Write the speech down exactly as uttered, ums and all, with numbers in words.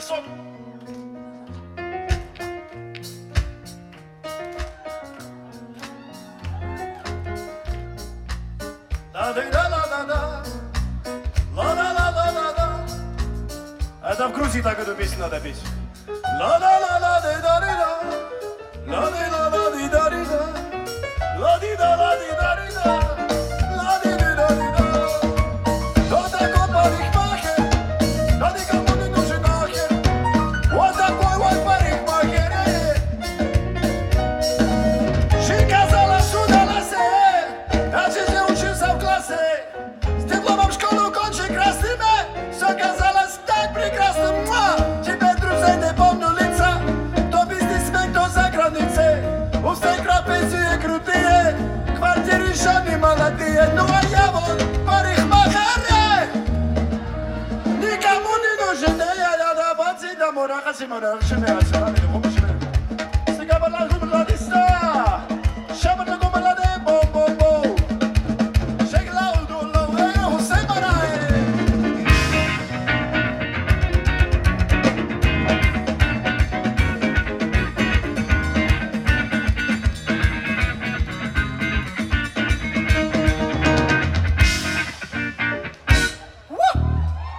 персон. Да-да-да-да-да, ла-ла-ла-ла-ла-ла. Это в Грузии так эту песню надо петь. Ла-ла-ла-ла-ди-да-ди-да, ла-ди-ла-ла-ди-да-ди-да, ла-ди-да-ла-ди-да-ди-да, ла-ди-ди-да-ди-да. Кто такой парикмахер? Да никому не нужен нахер. Вот такой вот парикмахер. Жизнь казалась удалась, даже не учился в классе. С дипломом школу кончил красными, все казалось так прекрасно. Муа! Теперь друзей не помню лица, кто бизнесмен, кто за границей. У всех пенсии крутые, квартиры жены молодые. Ну а я вот парикмахер, никому не нужен. Я я да баци да мора хасимара шеме асара.